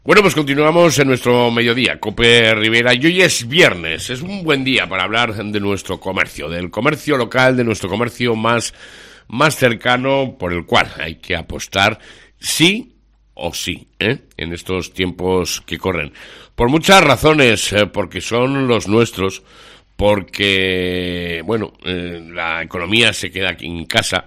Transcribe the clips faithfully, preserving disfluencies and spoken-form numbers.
Bueno, pues continuamos en nuestro mediodía, Cope Rivera, y hoy es viernes, es un buen día para hablar de nuestro comercio, del comercio local, de nuestro comercio más, más cercano, por el cual hay que apostar sí o sí, ¿eh? En estos tiempos que corren. Por muchas razones, eh, porque son los nuestros, porque, bueno, eh, la economía se queda aquí en casa,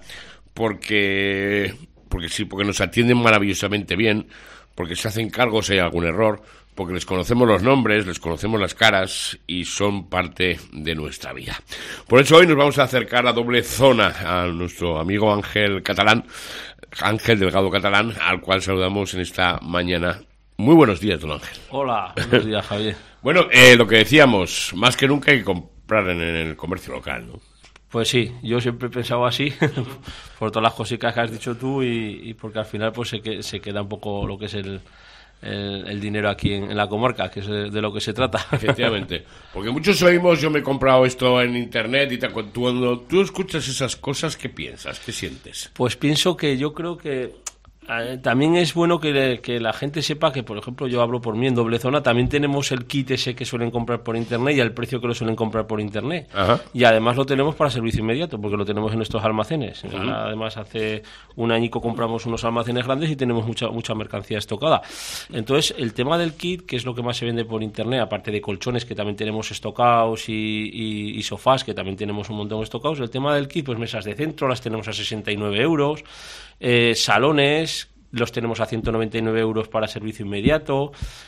porque, porque sí, porque nos atienden maravillosamente bien, porque se hacen cargo si hay algún error, porque les conocemos los nombres, les conocemos las caras y son parte de nuestra vida. Por eso hoy nos vamos a acercar a Doble Zona, a nuestro amigo Ángel Catalán, Ángel Delgado Catalán, al cual saludamos en esta mañana. Muy buenos días, don Ángel. Hola, buenos días, Javier. Bueno, eh, lo que decíamos, más que nunca hay que comprar en, en el comercio local, ¿no? Pues sí, yo siempre he pensado así, por todas las cositas que has dicho tú y, y porque al final pues se, que, se queda un poco lo que es el, el, el dinero aquí en, en la comarca, que es de, de lo que se trata. Efectivamente, porque muchos oímos, yo me he comprado esto en internet y te, cuando tú escuchas esas cosas, ¿qué piensas? ¿Qué sientes? Pues pienso que yo creo que Eh, también es bueno que, que la gente sepa que, por ejemplo, yo hablo por mí en Doble Zona, también tenemos el kit ese que suelen comprar por internet y al precio que lo suelen comprar por internet. Ajá. Y además lo tenemos para servicio inmediato, porque lo tenemos en nuestros almacenes. Uh-huh. Además, hace un añico compramos unos almacenes grandes y tenemos mucha mucha mercancía estocada. Entonces, el tema del kit, que es lo que más se vende por internet, aparte de colchones que también tenemos estocados y, y, y sofás que también tenemos un montón estocados, el tema del kit, pues mesas de centro las tenemos a sesenta y nueve euros, eh, salones los tenemos a ciento noventa y nueve euros para servicio inmediato,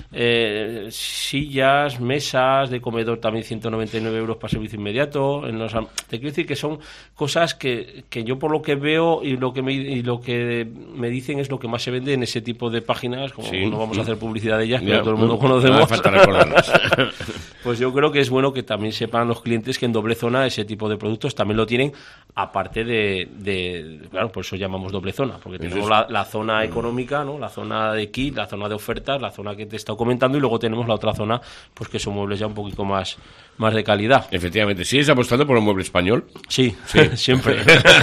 eh, sillas, mesas de comedor también ciento noventa y nueve euros para servicio inmediato. En los, te quiero decir que son cosas que, que yo por lo que veo y lo que me, y lo que me dicen es lo que más se vende en ese tipo de páginas, como sí, no vamos sí. a hacer publicidad de ellas, que ya, todo el mundo conocemos. No hace falta recordarlas. Pues yo creo que es bueno que también sepan los clientes que en Doble Zona ese tipo de productos también lo tienen, aparte de, de claro, por eso llamamos Doble Zona, porque tenemos es... la, la zona económica, ¿no? La zona de kit, la zona de ofertas, la zona que te he estado comentando, y luego tenemos la otra zona, pues que son muebles ya un poquito más, más de calidad. Efectivamente. ¿Sigues apostando por un mueble español? Sí, sí. siempre.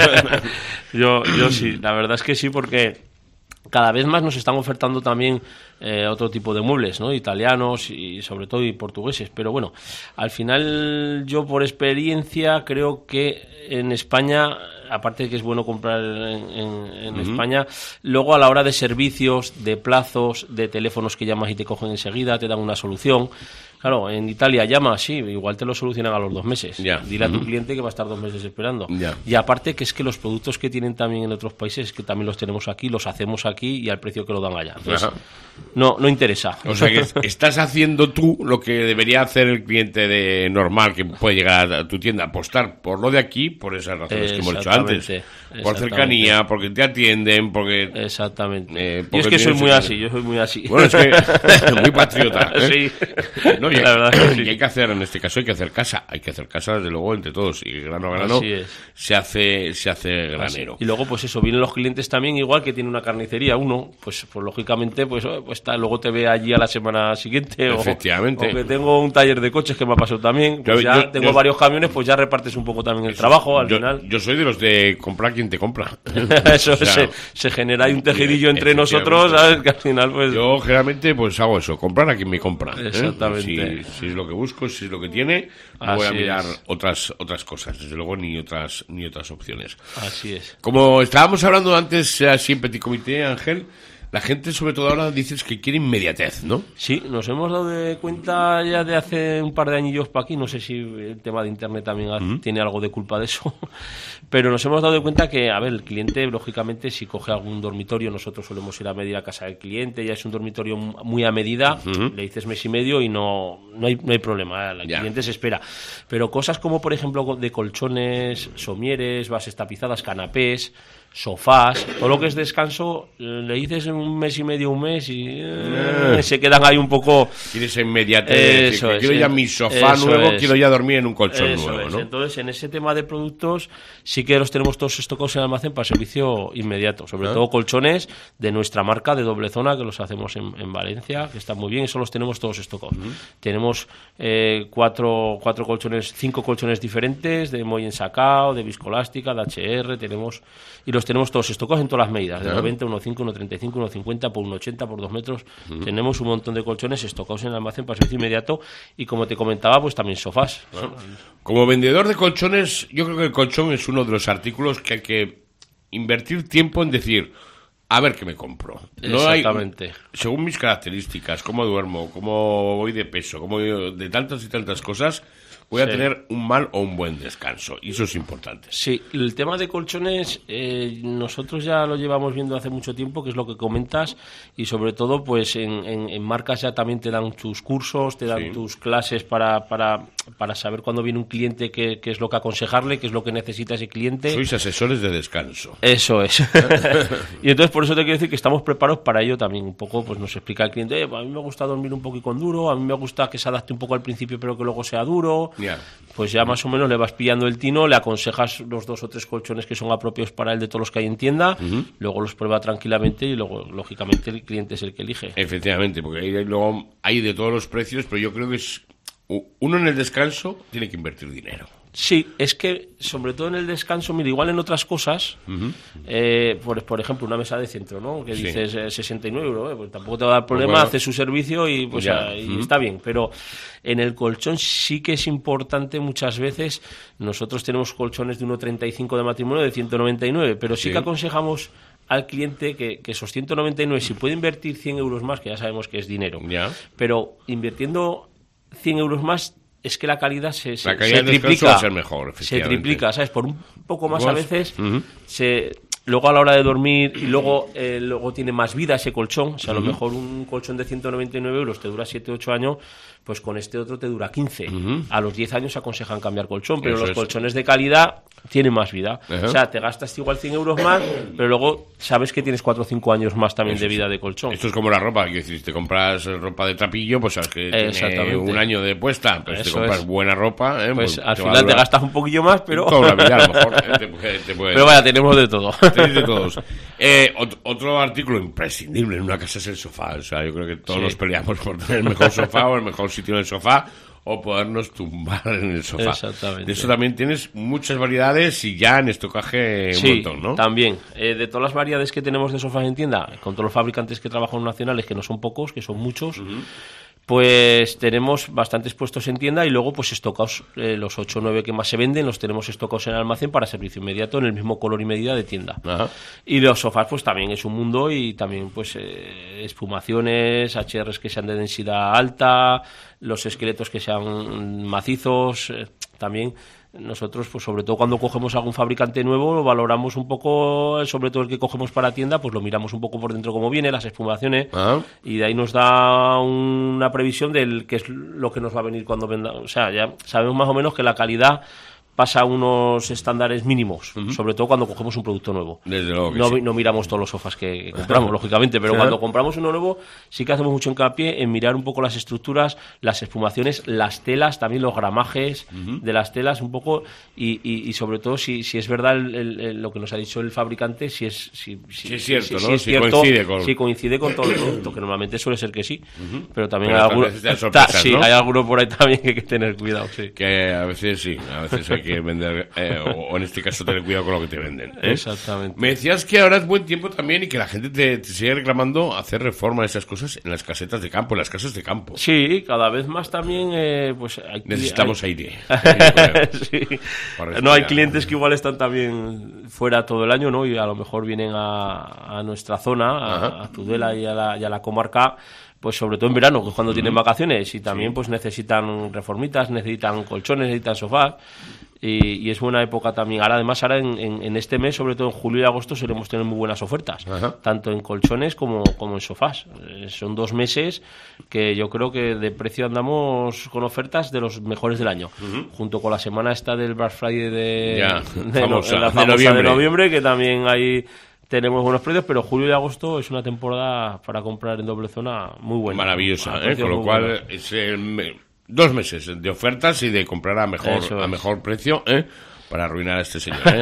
yo, yo sí, la verdad es que sí, porque cada vez más nos están ofertando también eh, otro tipo de muebles, ¿no? Italianos y sobre todo y portugueses. Pero bueno, al final yo por experiencia creo que en España, aparte de que es bueno comprar en, en, en uh-huh. España, luego a la hora de servicios, de plazos, de teléfonos que llamas y te cogen enseguida, te dan una solución. Claro, en Italia llamas, sí, igual te lo solucionan a los dos meses. Ya. Dile uh-huh. a tu cliente que va a estar dos meses esperando. Ya. Y aparte que es que los productos que tienen también en otros países, que también los tenemos aquí, los hacemos aquí y al precio que lo dan allá. Entonces, no, no interesa. O sea que estás haciendo tú lo que debería hacer el cliente de normal que puede llegar a tu tienda, apostar por lo de aquí, por esas razones que hemos dicho antes. Por cercanía, porque te atienden, porque... Exactamente. Eh, porque yo es que soy muy que... así, yo soy muy así. Bueno, es que muy patriota. ¿eh? Sí. No, y, la verdad que sí. Y hay que hacer, en este caso, hay que hacer casa. Hay que hacer casa, desde luego, entre todos. Y grano a grano se hace, se hace granero. Así. Y luego, pues eso, vienen los clientes también, igual que tiene una carnicería. Uno, pues, pues lógicamente, pues, pues está, luego te ve allí a la semana siguiente. Efectivamente. O, o que tengo un taller de coches que me ha pasado también. Pues yo, ya yo, tengo yo, varios camiones, pues ya repartes un poco también el trabajo al yo, final. Yo soy de los de comprar quien te compra. Eso, o sea, se, se genera ahí un tejidillo entre nosotros, ¿sabes? Que al final, pues... Yo generalmente, pues hago eso, comprar a quien me compra. Exactamente. ¿eh? Si, si es lo que busco, si es lo que tiene, no voy a mirar otras otras cosas, desde luego, ni otras ni otras opciones. Así es. Como estábamos hablando antes, así en Petit Comité, Ángel, la gente sobre todo ahora dices que quiere inmediatez, ¿no? Sí, nos hemos dado de cuenta ya de hace un par de añillos para aquí, no sé si el tema de internet también uh-huh. tiene algo de culpa de eso, pero nos hemos dado de cuenta que, a ver, el cliente, lógicamente, si coge algún dormitorio, nosotros solemos ir a medir a casa del cliente, ya es un dormitorio muy a medida, uh-huh. le dices mes y medio y no, no, hay, no hay problema, el ya. cliente se espera. Pero cosas como, por ejemplo, de colchones, somieres, bases tapizadas, canapés, sofás, todo lo que es descanso, le dices un mes y medio, un mes y eh, se quedan ahí un poco... Quieres inmediatez, eso que es, quiero ya mi sofá nuevo, es. quiero ya dormir en un colchón eso nuevo, es. ¿no? Entonces, en ese tema de productos sí que los tenemos todos estocados en el almacén para servicio inmediato, sobre ¿Ah? todo colchones de nuestra marca de Doble Zona, que los hacemos en, en Valencia, que están muy bien, eso los tenemos todos estocados. Uh-huh. Tenemos eh, cuatro, cuatro colchones, cinco colchones diferentes, de Moy ensacado, de viscolástica, de H R, tenemos... y los los tenemos todos estocados en todas las medidas, de noventa, uno coma cinco, uno coma treinta y cinco, uno coma cincuenta, por uno coma ochenta, por dos metros. Uh-huh. Tenemos un montón de colchones estocados en el almacén para servicio inmediato y, como te comentaba, pues también sofás. Bueno, como vendedor de colchones, yo creo que el colchón es uno de los artículos que hay que invertir tiempo en decir, a ver qué me compro. No Exactamente. Hay, según mis características, cómo duermo, cómo voy de peso, cómo voy de tantas y tantas cosas, voy a sí. tener un mal o un buen descanso. Y eso es importante. Sí, el tema de colchones, eh, nosotros ya lo llevamos viendo hace mucho tiempo, que es lo que comentas, y sobre todo, pues en, en, en marcas ya también te dan tus cursos, te dan sí. tus clases para, para, para saber cuándo viene un cliente, qué, qué es lo que aconsejarle, qué es lo que necesita ese cliente. Sois asesores de descanso. Eso es. Y entonces, por eso te quiero decir que estamos preparados para ello también. Un poco, pues nos explica el cliente, eh, a mí me gusta dormir un poquito con duro, a mí me gusta que se adapte un poco al principio, pero que luego sea duro. Yeah. Pues ya más o menos le vas pillando el tino, le aconsejas los dos o tres colchones que son apropiados para él de todos los que hay en tienda, uh-huh. luego los prueba tranquilamente y luego, lógicamente, el cliente es el que elige. Efectivamente, porque ahí luego hay de todos los precios, pero yo creo que es uno en el descanso tiene que invertir dinero. Sí, es que, sobre todo en el descanso, mira, igual en otras cosas, uh-huh. eh, por, por ejemplo, una mesa de centro, ¿no? Que sí. dices eh, sesenta y nueve euros, eh, pues tampoco te va a dar problema, bueno, hace su servicio y pues ya, y uh-huh. está bien. Pero en el colchón sí que es importante muchas veces. Nosotros tenemos colchones de uno coma treinta y cinco de matrimonio de ciento noventa y nueve, pero sí, sí. que aconsejamos al cliente que, que esos ciento noventa y nueve, si puede invertir cien euros más, que ya sabemos que es dinero, ya. pero invirtiendo cien euros más, es que la calidad se, se, la calidad se triplica. Va a ser mejor, se triplica, ¿sabes? Por un poco más ¿Vos? a veces, uh-huh. se, luego a la hora de dormir y luego eh, luego tiene más vida ese colchón. O sea, uh-huh. a lo mejor un colchón de ciento noventa y nueve euros te dura siete u ocho años, pues con este otro te dura quince. Uh-huh. A los diez años aconsejan cambiar colchón, pero Eso los es. colchones de calidad tienen más vida. Uh-huh. O sea, te gastas igual cien euros más, pero luego sabes que tienes cuatro o cinco años más también Eso de vida es. de colchón. Esto es como la ropa, que si te compras ropa de trapillo, pues sabes que tiene un año de puesta, pues Eso te compras es. buena ropa, ¿eh? Pues, pues al te final te gastas un poquillo más, pero... Toda la vida, a lo mejor. ¿eh? Te, puede, te puede... Pero vaya, tenemos de todo. Tenéis de todos. Eh, otro, otro artículo imprescindible en una casa es el sofá. O sea, yo creo que todos sí. nos peleamos por tener el mejor sofá o el mejor sitio en el sofá, o podernos tumbar en el sofá. Exactamente. De eso también tienes muchas variedades y ya en estocaje un sí, montón, ¿no? También. Eh, de todas las variedades que tenemos de sofás en tienda, con todos los fabricantes que trabajan nacionales, que no son pocos, que son muchos, uh-huh. pues tenemos bastantes puestos en tienda y luego pues estocados, eh, los ocho o nueve que más se venden, los tenemos estocados en el almacén para servicio inmediato en el mismo color y medida de tienda. Uh-huh. Y los sofás pues también es un mundo y también pues eh, espumaciones, H Rs que sean de densidad alta, los esqueletos que sean macizos, eh, también nosotros, pues sobre todo cuando cogemos algún fabricante nuevo, lo valoramos un poco, sobre todo el que cogemos para tienda, pues lo miramos un poco por dentro cómo viene, las espumaciones, ah. y de ahí nos da una previsión del qué es lo que nos va a venir cuando venda. O sea, ya sabemos más o menos que la calidad pasa a unos estándares mínimos, uh-huh. sobre todo cuando cogemos un producto nuevo. Desde luego que no, sí. no miramos todos los sofás que, que compramos, lógicamente, pero cuando compramos uno nuevo sí que hacemos mucho hincapié en mirar un poco las estructuras, las espumaciones, las telas, también los gramajes uh-huh. de las telas un poco, y, y, y sobre todo si, si es verdad el, el, el, lo que nos ha dicho el fabricante, si es, si, si, si es cierto, si, ¿no? si es si cierto, coincide con... si coincide con todo el producto, que normalmente suele ser que sí, uh-huh. pero también pero hay algunos, sorpresas, sí, ¿no? hay alguno por ahí también que hay que tener cuidado, sí. Que a veces sí, a veces hay que vender... Eh, o, o en este caso tener cuidado con lo que te venden, ¿eh? Exactamente. Me decías que ahora es buen tiempo también y que la gente te, te sigue reclamando hacer reforma de esas cosas en las casetas de campo, en las casas de campo. Sí, cada vez más también eh, pues hay, necesitamos hay... aire. sí. No, hay clientes que igual están también fuera todo el año, ¿no? Y a lo mejor vienen a, a nuestra zona, a, a Tudela y a, la, y a la comarca, pues sobre todo en verano, que es cuando mm. tienen vacaciones, y también sí. pues necesitan reformitas, necesitan colchones, necesitan sofás. Y, y es buena época también. Ahora, además, ahora en, en, en este mes, sobre todo en julio y agosto, solemos tener muy buenas ofertas, Ajá. tanto en colchones como, como en sofás. Eh, son dos meses que yo creo que de precio andamos con ofertas de los mejores del año, uh-huh. junto con la semana esta del Black Friday de, ya, de, famosa, no, la famosa de, noviembre. de noviembre, que también hay... tenemos buenos precios, pero julio y agosto es una temporada para comprar en doble zona muy buena. Maravillosa, ¿eh? Con lo cual bueno. es el... Dos meses de ofertas y de comprar a mejor a mejor precio, ¿eh? Para arruinar a este señor, ¿eh?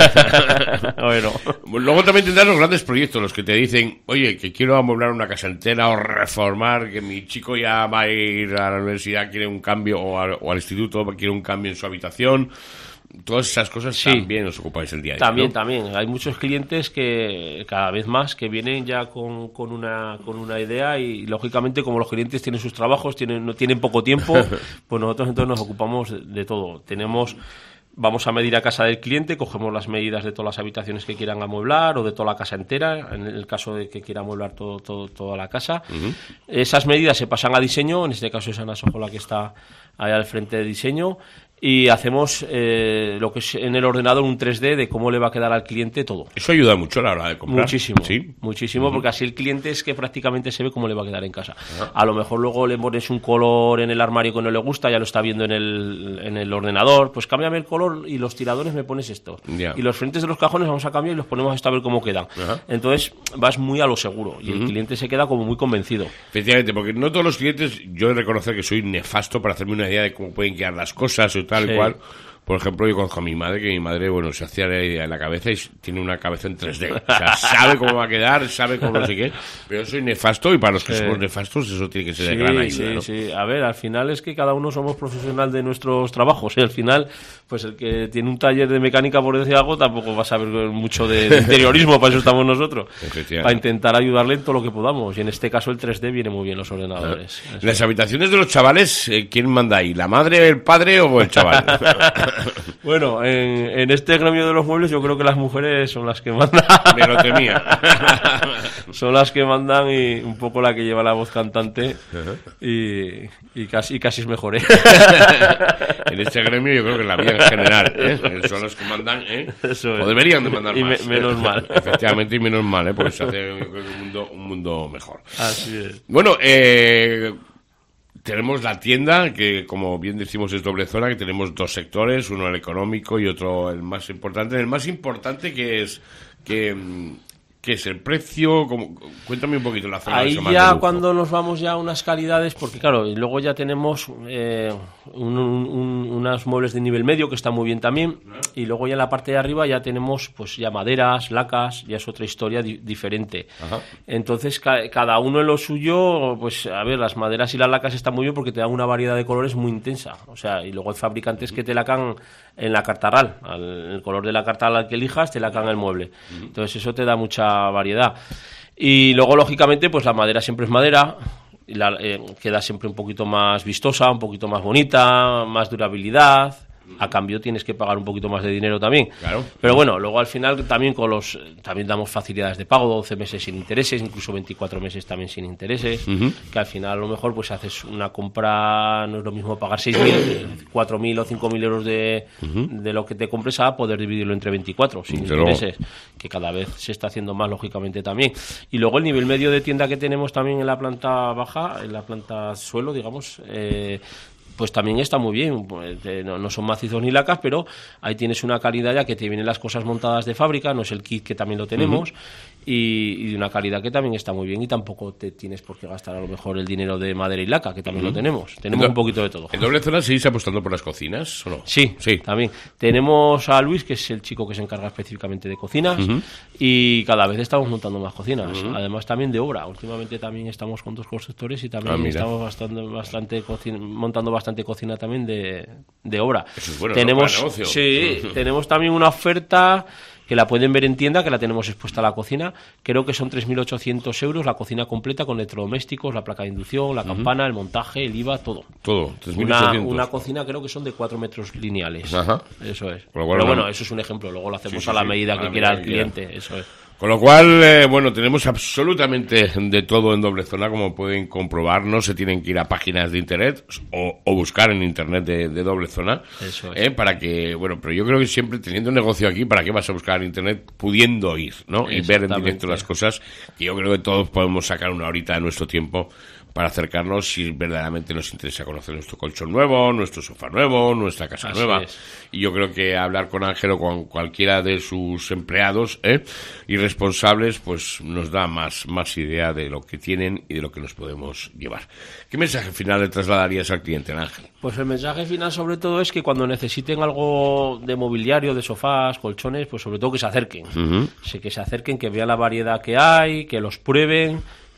Bueno. Luego también tendrás los grandes proyectos, los que te dicen, oye, que quiero amueblar una casa entera o reformar, que mi chico ya va a ir a la universidad, quiere un cambio, o, a, o al instituto, quiere un cambio en su habitación. todas esas cosas Sí. también os ocupáis el día a día, También, ¿no? también. Hay muchos clientes que cada vez más que vienen ya con, con una con una idea y lógicamente como los clientes tienen sus trabajos, tienen no tienen poco tiempo, pues nosotros entonces nos ocupamos de, de todo. Tenemos Vamos a medir a casa del cliente, cogemos las medidas de todas las habitaciones que quieran amueblar o de toda la casa entera, en el caso de que quiera amueblar todo, todo, toda la casa. Uh-huh. Esas medidas se pasan a diseño, en este caso es Ana Sojola que está ahí al frente de diseño, y hacemos eh, lo que es en el ordenador un tres D de cómo le va a quedar al cliente todo. Eso ayuda mucho a la hora de comprar. Muchísimo, ¿Sí? muchísimo, Uh-huh. porque así el cliente es que prácticamente se ve cómo le va a quedar en casa. Uh-huh. A lo mejor luego le pones un color en el armario que no le gusta, ya lo está viendo en el, en el ordenador, pues cámbiame el color y los tiradores me pones esto. Yeah. Y los frentes de los cajones vamos a cambiar y los ponemos esto a ver cómo quedan. Uh-huh. Entonces vas muy a lo seguro y uh-huh. el cliente se queda como muy convencido. Efectivamente, porque no todos los clientes, yo he de reconocer que soy nefasto para hacerme una idea de cómo pueden quedar las cosas o tal y sí. cual. Por ejemplo, yo conozco a mi madre, que mi madre, bueno, se hacía la idea en la cabeza y tiene una cabeza en tres D. O sea, sabe cómo va a quedar, sabe cómo no sé qué. Pero yo soy nefasto y para los que sí. somos nefastos eso tiene que ser sí, de gran ayuda, sí, ¿no? Sí, a ver, al final es que cada uno somos profesional de nuestros trabajos y al final, pues el que tiene un taller de mecánica, por decir algo, tampoco va a saber mucho de, de interiorismo, para eso estamos nosotros. Para intentar ayudarle en todo lo que podamos. Y en este caso el tres D viene muy bien los ordenadores. En las habitaciones de los chavales, ¿quién manda ahí? ¿La madre, el padre o el chaval? Bueno, en, en este gremio de los muebles yo creo que las mujeres son las que mandan. Me lo temía. Son las que mandan y un poco la que lleva la voz cantante y, y casi, casi es mejor, ¿eh? En este gremio yo creo que en la vida en general, ¿eh? Son los que mandan, ¿eh? Eso es. O deberían de mandar y más. Me, menos mal. Efectivamente, y menos mal, ¿eh? Porque se hace yo creo, un, mundo, un mundo mejor. Así es. Bueno, eh... tenemos la tienda, que como bien decimos es doble zona, que tenemos dos sectores, uno el económico y otro el más importante. El más importante que es que, que es el precio, como, cuéntame un poquito la zona. Ahí de ya lujo. Cuando nos vamos ya a unas calidades, porque claro, y luego ya tenemos eh, un, un, unos muebles de nivel medio que están muy bien también, y luego ya en la parte de arriba ya tenemos pues ya maderas, lacas, ya es otra historia di- diferente. Ajá. Entonces ca- cada uno en lo suyo, pues a ver, las maderas y las lacas están muy bien porque te dan una variedad de colores muy intensa, o sea, y luego hay fabricantes que te lacan en la cartarral, al, el color de la cartarral al que elijas te lacan el mueble, entonces eso te da mucha variedad. Y luego lógicamente pues la madera siempre es madera y la, eh, queda siempre un poquito más vistosa, un poquito más bonita, más durabilidad. A cambio tienes que pagar un poquito más de dinero también. Claro. Pero bueno, luego al final también con los también damos facilidades de pago, doce meses sin intereses, incluso veinticuatro meses también sin intereses, uh-huh. que al final a lo mejor pues haces una compra, no es lo mismo pagar seis mil, cuatro mil o cinco mil euros de, uh-huh. de lo que te compres a poder dividirlo entre veinticuatro sin Pero... intereses, que cada vez se está haciendo más lógicamente también. Y luego el nivel medio de tienda que tenemos también en la planta baja, en la planta suelo, digamos, eh, pues también está muy bien, pues, eh, no, no son macizos ni lacas, pero ahí tienes una calidad ya que te vienen las cosas montadas de fábrica, no es el kit que también lo tenemos, uh-huh. y, y de una calidad que también está muy bien y tampoco te tienes por qué gastar a lo mejor el dinero de madera y laca, que también uh-huh. lo tenemos, tenemos do- un poquito de todo. ¿En doble zona seguís apostando por las cocinas o no? Sí, sí, también. Tenemos a Luis, que es el chico que se encarga específicamente de cocinas, uh-huh. y cada vez estamos montando más cocinas, uh-huh. además también de obra, últimamente también estamos con dos constructores y también ah, estamos bastante, bastante cocina, montando bastante cocina también de, de obra. Eso es bueno, tenemos, ¿no? Para negocio. Sí, tenemos también una oferta que la pueden ver en tienda, que la tenemos expuesta a la cocina. Creo que son tres mil ochocientos euros la cocina completa con electrodomésticos, la placa de inducción, la uh-huh. campana, el montaje, el I V A, todo. Todo, tres mil ochocientos. Una, una cocina creo que son de cuatro metros lineales. Ajá. Eso es. Pero bueno, bueno, eso es un ejemplo. Luego lo hacemos sí, sí, a la medida sí, que quiera el cliente. Quiera. Eso es. Con lo cual, eh, bueno, tenemos absolutamente de todo en doble zona, como pueden comprobar. No se tienen que ir a páginas de internet o, o buscar en internet de, de doble zona. Eso es. Eh, para que, bueno, pero yo creo que siempre teniendo un negocio aquí, ¿para qué vas a buscar en internet pudiendo ir, ¿no? Y ver en directo las cosas, que yo creo que todos podemos sacar una horita de nuestro tiempo para acercarnos si verdaderamente nos interesa conocer nuestro colchón nuevo, nuestro sofá nuevo, nuestra casa Así nueva. Es. Y yo creo que hablar con Ángel o con cualquiera de sus empleados ¿eh? y responsables, pues nos da más, más idea de lo que tienen y de lo que nos podemos llevar. ¿Qué mensaje final le trasladarías al cliente, Ángel? Pues el mensaje final sobre todo es que cuando necesiten algo de mobiliario, de sofás, colchones, pues sobre todo que se acerquen. Uh-huh. Sí, que se acerquen, que vean la variedad que hay, que los prueben,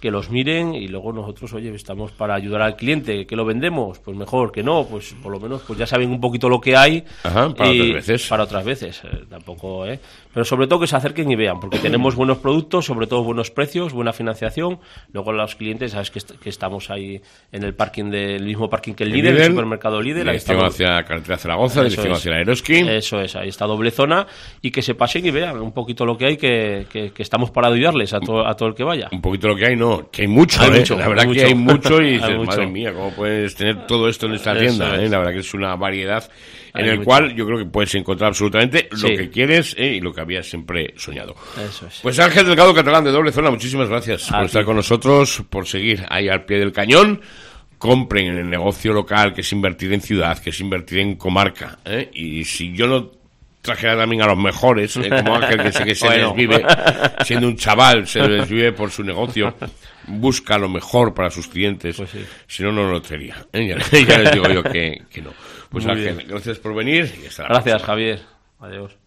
que los miren y luego nosotros, oye, estamos para ayudar al cliente, que lo vendemos, pues mejor, que no, pues por lo menos pues ya saben un poquito lo que hay. Ajá, para otras veces. Para otras veces, eh, tampoco, ¿eh? Pero sobre todo que se acerquen y vean, porque tenemos buenos productos, sobre todo buenos precios, buena financiación. Luego los clientes, sabes que, est que estamos ahí en el parking del mismo parking que el, el Líder, el supermercado Líder. Dirección ahí hacia la carretera Zaragoza, dirección es, hacia la Eroski. Eso es, ahí está doble zona, y que se pasen y vean un poquito lo que hay, que, que, que estamos para ayudarles a, to a todo el que vaya. Un poquito lo que hay, no, que hay mucho, hay ¿eh? mucho la verdad hay que mucho. hay mucho y dices, mucho. madre mía, ¿cómo puedes tener todo esto en esta tienda? ¿eh? La verdad que es una variedad en hay el mucho. cual yo creo que puedes encontrar absolutamente sí. lo que quieres ¿eh? y lo que habías siempre soñado. Eso es. Pues Ángel Delgado, catalán de Doble Zona, muchísimas gracias a por ti. estar con nosotros, por seguir ahí al pie del cañón. Compren en el negocio local, que es invertir en ciudad, que es invertir en comarca, ¿eh? Y si yo no trajera también a los mejores, ¿eh? Como Ángel, que sé que se bueno. desvive, siendo un chaval, se desvive por su negocio, busca lo mejor para sus clientes, pues sí. Si no, no lo traería, ¿eh? ya, ya les digo yo que, que no. Pues Muy Ángel, bien. Gracias por venir y hasta la Gracias, próxima. Javier. Adiós.